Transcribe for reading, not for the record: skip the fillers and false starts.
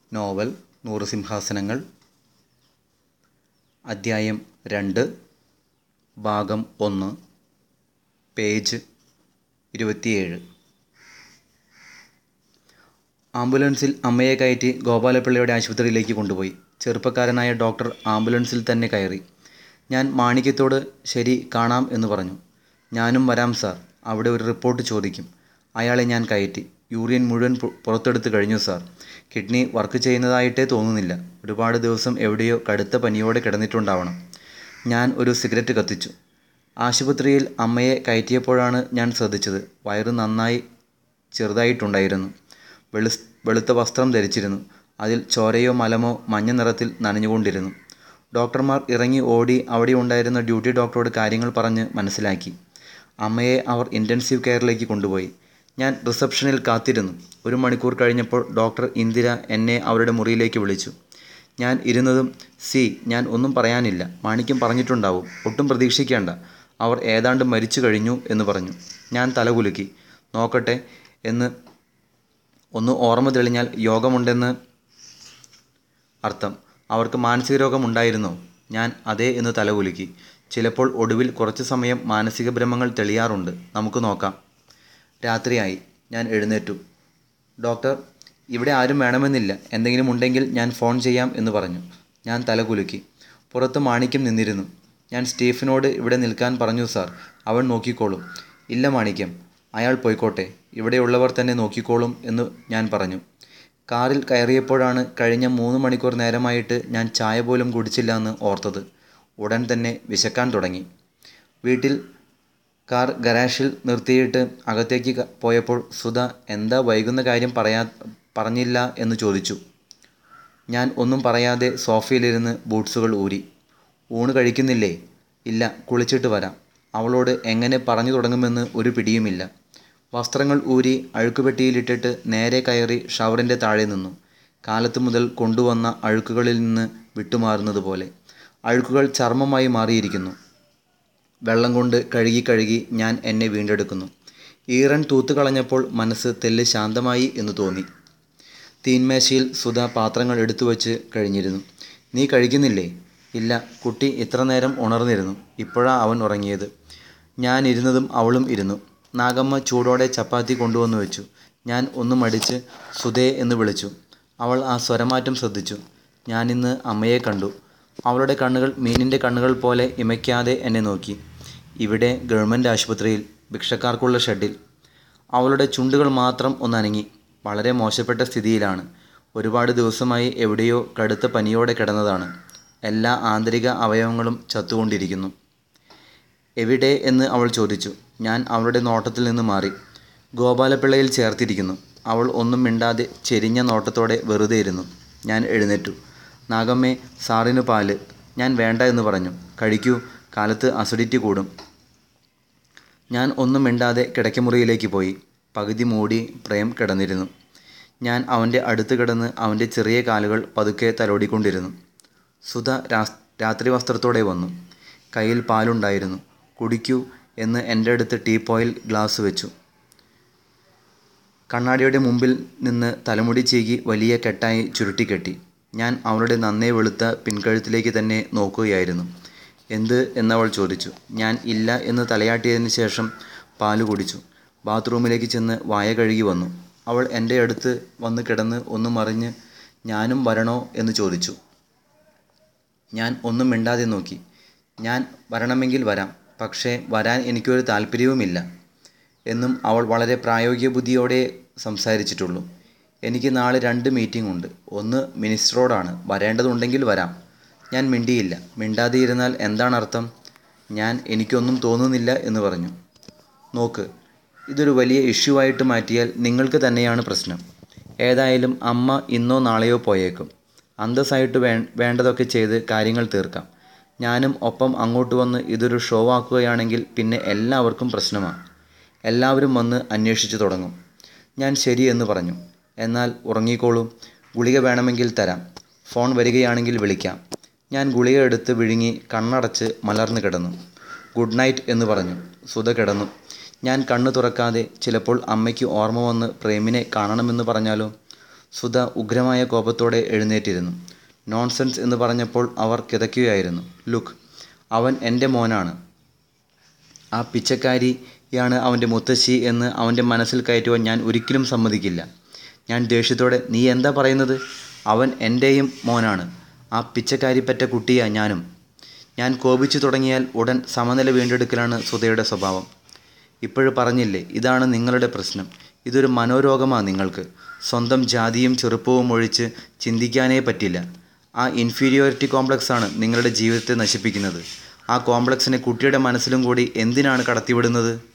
Novel 100 സിംഹാസനങ്ങൾ, അദ്ധ്യായം 2, ഭാഗം 1, page 27. ആംബുലൻസിൽ അമ്മയെ കയറ്റി ഗോപാലപിള്ളയുടെ ആശുപത്രിയിലേക്ക് കൊണ്ടുപോയി. ചെറുപ്പക്കാരനായ ഡോക്ടർ ആംബുലൻസിൽ തന്നെ കയറി. ഞാൻ മാണിക്യത്തോട് ശരി കാണാം എന്ന് പറഞ്ഞു. ഞാനും വരാം സാർ, അവിടെ ഒരു റിപ്പോർട്ട് ചോദിക്കും. അയാളെ ഞാൻ കയറ്റി. യൂറിൻ മുഴുവൻ പുറത്തെടുത്ത് കഴിഞ്ഞു സാർ. കിഡ്നി വർക്ക് ചെയ്യുന്നതായിട്ടേ തോന്നുന്നില്ല. ഒരുപാട് ദിവസം എവിടെയോ കടുത്ത പനിയോടെ കിടന്നിട്ടുണ്ടാവണം. ഞാൻ ഒരു സിഗരറ്റ് കത്തിച്ചു. ആശുപത്രിയിൽ അമ്മയെ കയറ്റിയപ്പോഴാണ് ഞാൻ ശ്രദ്ധിച്ചത്. വയറ് നന്നായി ചെറുതായിട്ടുണ്ടായിരുന്നു. വെളുത്ത വസ്ത്രം ധരിച്ചിരുന്നു. അതിൽ ചോരയോ മലമോ മഞ്ഞ നിറത്തിൽ നനഞ്ഞുകൊണ്ടിരുന്നു. ഡോക്ടർമാർ ഇറങ്ങി ഓടി അവിടെ ഉണ്ടായിരുന്ന ഡ്യൂട്ടി ഡോക്ടറോട് കാര്യങ്ങൾ പറഞ്ഞ് മനസ്സിലാക്കി. അമ്മയെ അവർ ഇൻറ്റൻസീവ് കെയറിലേക്ക് കൊണ്ടുപോയി. ഞാൻ റിസപ്ഷനിൽ കാത്തിരുന്നു. 1 മണിക്കൂർ കഴിഞ്ഞപ്പോൾ ഡോക്ടർ ഇന്ദിര എന്നെ അവരുടെ മുറിയിലേക്ക് വിളിച്ചു. ഞാൻ ഇരുന്നതും ഞാൻ ഒന്നും പറയാനില്ല, മാണിക്യം പറഞ്ഞിട്ടുണ്ടാവും, ഒട്ടും പ്രതീക്ഷിക്കേണ്ട, അവർ ഏതാണ്ട് മരിച്ചു കഴിഞ്ഞു എന്ന് പറഞ്ഞു. ഞാൻ തലകുലുക്കി. നോക്കട്ടെ എന്ന്. ഒന്ന് ഓർമ്മ തെളിഞ്ഞാൽ യോഗമുണ്ടെന്ന് അർത്ഥം. അവർക്ക് മാനസിക രോഗമുണ്ടായിരുന്നോ? ഞാൻ അതെ എന്ന് തലകുലുക്കി. ചിലപ്പോൾ ഒടുവിൽ കുറച്ച് സമയം മാനസിക ഭ്രമങ്ങൾ തെളിയാറുണ്ട്. നമുക്ക് നോക്കാം. രാത്രിയായി. ഞാൻ എഴുന്നേറ്റു. ഡോക്ടർ, ഇവിടെ ആരും വേണമെന്നില്ല, എന്തെങ്കിലും ഉണ്ടെങ്കിൽ ഞാൻ ഫോൺ ചെയ്യാം എന്ന് പറഞ്ഞു. ഞാൻ തലകുലുക്കി. പുറത്ത് മാണിക്യം നിന്നിരുന്നു. ഞാൻ സ്റ്റീഫനോട് ഇവിടെ നിൽക്കാൻ പറഞ്ഞു സാർ, അവൻ നോക്കിക്കോളും. ഇല്ല മാണിക്യം, അയാൾ പോയിക്കോട്ടെ, ഇവിടെയുള്ളവർ തന്നെ നോക്കിക്കോളും എന്ന് ഞാൻ പറഞ്ഞു. കാറിൽ കയറിയപ്പോഴാണ് കഴിഞ്ഞ 3 മണിക്കൂർ നേരമായിട്ട് ഞാൻ ചായ പോലും കുടിച്ചില്ല എന്ന് ഓർത്തത്. ഉടൻ തന്നെ വിശക്കാൻ തുടങ്ങി. വീട്ടിൽ കാർ ഗരാഷിൽ നിർത്തിയിട്ട് അകത്തേക്ക് പോയപ്പോൾ സുധ എന്താ വൈകുന്ന കാര്യം പറഞ്ഞില്ല എന്ന് ചോദിച്ചു. ഞാൻ ഒന്നും പറയാതെ സോഫയിലിരുന്ന് ബൂട്ട്സുകൾ ഊരി. ഊണ് കഴിക്കുന്നില്ലേ? ഇല്ല, കുളിച്ചിട്ട് വരാം. അവളോട് എങ്ങനെ പറഞ്ഞു തുടങ്ങുമെന്ന് ഒരു പിടിയുമില്ല. വസ്ത്രങ്ങൾ ഊരി അഴുക്കുപെട്ടിയിലിട്ടിട്ട് നേരെ കയറി ഷവറിൻ്റെ താഴെ നിന്നു. കാലത്ത് മുതൽ കൊണ്ടുവന്ന അഴുക്കുകളിൽ നിന്ന് വിട്ടുമാറുന്നത് പോലെ. അഴുക്കുകൾ ചർമ്മമായി മാറിയിരിക്കുന്നു. വെള്ളം കൊണ്ട് കഴുകി ഞാൻ എന്നെ വീണ്ടെടുക്കുന്നു. ഈറൻ തൂത്തുകളഞ്ഞപ്പോൾ മനസ്സ് തെല്ല് ശാന്തമായി എന്ന് തോന്നി. തീന്മേശയിൽ സുധ പാത്രങ്ങൾ എടുത്തുവച്ച് കഴിഞ്ഞിരുന്നു. നീ കഴിക്കുന്നില്ലേ? ഇല്ല, കുട്ടി ഇത്ര നേരം ഉണർന്നിരുന്നു. ഇപ്പോഴാ അവൻ ഉറങ്ങിയത്. ഞാൻ ഇരുന്നതും അവളും ഇരുന്നു. നാഗമ്മ ചൂടോടെ ചപ്പാത്തി കൊണ്ടുവന്നു വെച്ചു. ഞാൻ ഒന്ന് മടിച്ച് സുധേ എന്ന് വിളിച്ചു. അവൾ ആ സ്വരമാറ്റം ശ്രദ്ധിച്ചു. ഞാനിന്ന് അമ്മയെ കണ്ടു. അവളുടെ കണ്ണുകൾ മീനിൻ്റെ കണ്ണുകൾ പോലെ ഇമയ്ക്കാതെ എന്നെ നോക്കി. ഇവിടെ ഗവൺമെൻറ് ആശുപത്രിയിൽ, ഭിക്ഷക്കാർക്കുള്ള ഷെഡിൽ. അവളുടെ ചുണ്ടുകൾ മാത്രം ഒന്നനങ്ങി. വളരെ മോശപ്പെട്ട സ്ഥിതിയിലാണ്. ഒരുപാട് ദിവസമായി എവിടെയോ കടുത്ത പനിയോടെ കിടന്നതാണ്. എല്ലാ ആന്തരിക അവയവങ്ങളും ചത്തുകൊണ്ടിരിക്കുന്നു. എവിടെ എന്ന് അവൾ ചോദിച്ചു. ഞാൻ അവളുടെ നോട്ടത്തിൽ നിന്ന് മാറി. ഗോപാലപിള്ളയിൽ ചേർത്തിരിക്കുന്നു. അവൾ ഒന്നും മിണ്ടാതെ ചെരിഞ്ഞ നോട്ടത്തോടെ വെറുതെ ഇരുന്നു. ഞാൻ എഴുന്നേറ്റു. നാഗമ്മേ, സാറിന് പാല്. ഞാൻ വേണ്ട എന്ന് പറഞ്ഞു. കഴിക്കൂ, കാലത്ത് അസിഡിറ്റി കൂടും. ഞാൻ ഒന്നും മിണ്ടാതെ കിടക്കമുറിയിലേക്ക് പോയി. പകുതി മൂടി പ്രേം കിടന്നിരുന്നു. ഞാൻ അവൻ്റെ അടുത്ത് കിടന്ന് അവൻ്റെ ചെറിയ കാലുകൾ പതുക്കെ തലോടിക്കൊണ്ടിരുന്നു. സുധ രാത്രി വസ്ത്രത്തോടെ വന്നു. കയ്യിൽ പാലുണ്ടായിരുന്നു. കുടിക്കൂ എന്ന് എൻ്റെ അടുത്ത് ടീപ്പോയിൽ ഗ്ലാസ് വെച്ചു. കണ്ണാടിയുടെ മുമ്പിൽ നിന്ന് തലമുടി ചീകി വലിയ കെട്ടായി ചുരുട്ടിക്കെട്ടി. ഞാൻ അവളുടെ നന്നേ വെളുത്ത പിൻകഴുത്തിലേക്ക് തന്നെ നോക്കുകയായിരുന്നു. എന്ത് എന്നവൾ ചോദിച്ചു. ഞാൻ ഇല്ല എന്ന് തലയാട്ടിയതിന് ശേഷം പാല് കുടിച്ചു. ബാത്റൂമിലേക്ക് ചെന്ന് വായ കഴുകി വന്നു. അവൾ എൻ്റെ അടുത്ത് വന്ന് കിടന്ന് ഒന്ന് മറിഞ്ഞ് ഞാനും വരണോ എന്ന് ചോദിച്ചു. ഞാൻ ഒന്നും മിണ്ടാതെ നോക്കി. ഞാൻ വരണമെങ്കിൽ വരാം, പക്ഷേ വരാൻ എനിക്കൊരു താല്പര്യവുമില്ല എന്നും അവൾ വളരെ പ്രായോഗിക ബുദ്ധിയോടെ സംസാരിച്ചിട്ടുള്ളൂ. എനിക്ക് നാളെ 2 മീറ്റിംഗ് ഉണ്ട്. ഒന്ന് മിനിസ്റ്ററോടാണ്. വരേണ്ടതുണ്ടെങ്കിൽ വരാം. ഞാൻ മിണ്ടിയില്ല. മിണ്ടാതെ ഇരുന്നാൽ എന്താണർത്ഥം? എനിക്കൊന്നും തോന്നുന്നില്ല എന്ന് പറഞ്ഞു. നോക്ക്, ഇതൊരു വലിയ ഇഷ്യൂ ആയിട്ട് മാറ്റിയാൽ നിങ്ങൾക്ക് തന്നെയാണ് പ്രശ്നം. ഏതായാലും അമ്മ ഇന്നോ നാളെയോ പോയേക്കും. അന്തസ്സായിട്ട് വേണ്ടതൊക്കെ ചെയ്ത് കാര്യങ്ങൾ തീർക്കാം. ഞാനും ഒപ്പം അങ്ങോട്ട് വന്ന് ഇതൊരു ഷോ ആക്കുകയാണെങ്കിൽ പിന്നെ എല്ലാവർക്കും പ്രശ്നമാണ്. എല്ലാവരും വന്ന് അന്വേഷിച്ചു തുടങ്ങും. ഞാൻ ശരിയെന്ന് പറഞ്ഞു. എന്നാൽ ഉറങ്ങിക്കോളൂ. ഗുളിക വേണമെങ്കിൽ തരാം. ഫോൺ വരികയാണെങ്കിൽ വിളിക്കാം. ഞാൻ ഗുളിക എടുത്ത് വിഴുങ്ങി കണ്ണടച്ച് മലർന്നു കിടന്നു. ഗുഡ് നൈറ്റ് എന്ന് പറഞ്ഞു. സുധ കിടന്നു. ഞാൻ കണ്ണു തുറക്കാതെ ചിലപ്പോൾ അമ്മയ്ക്ക് ഓർമ്മ വന്ന് പ്രേമിനെ കാണണമെന്ന് പറഞ്ഞാലോ? സുധ ഉഗ്രമായ കോപത്തോടെ എഴുന്നേറ്റിരുന്നു. നോൺസെൻസ് എന്ന് പറഞ്ഞപ്പോൾ അവർ കിതയ്ക്കുകയായിരുന്നു. ലുക്ക്, അവൻ എൻ്റെ മോനാണ്. ആ പിച്ചക്കാരിയാണ് അവൻ്റെ മുത്തശ്ശി എന്ന് അവൻ്റെ മനസ്സിൽ കയറ്റുവാൻ ഞാൻ ഒരിക്കലും സമ്മതിക്കില്ല. ഞാൻ ദേഷ്യത്തോടെ, നീ എന്താ പറയുന്നത്? അവൻ എൻ്റെയും മോനാണ്. ആ പിച്ചക്കാരിപ്പറ്റ കുട്ടിയാ ഞാനും. ഞാൻ കോപിച്ചു തുടങ്ങിയാൽ ഉടൻ സമനില വീണ്ടെടുക്കലാണ് സുധയുടെ സ്വഭാവം. ഇപ്പോഴ് പറഞ്ഞില്ലേ, ഇതാണ് നിങ്ങളുടെ പ്രശ്നം. ഇതൊരു മനോരോഗമാണ് നിങ്ങൾക്ക്. സ്വന്തം ജാതിയും ചെറുപ്പവും ഒഴിച്ച് ചിന്തിക്കാനേ പറ്റില്ല. ആ ഇൻഫീരിയോറിറ്റി കോംപ്ലക്സാണ് നിങ്ങളുടെ ജീവിതത്തെ നശിപ്പിക്കുന്നത്. ആ കോംപ്ലക്സിനെ കുട്ടിയുടെ മനസ്സിലും കൂടി എന്തിനാണ് കടത്തിവിടുന്നത്?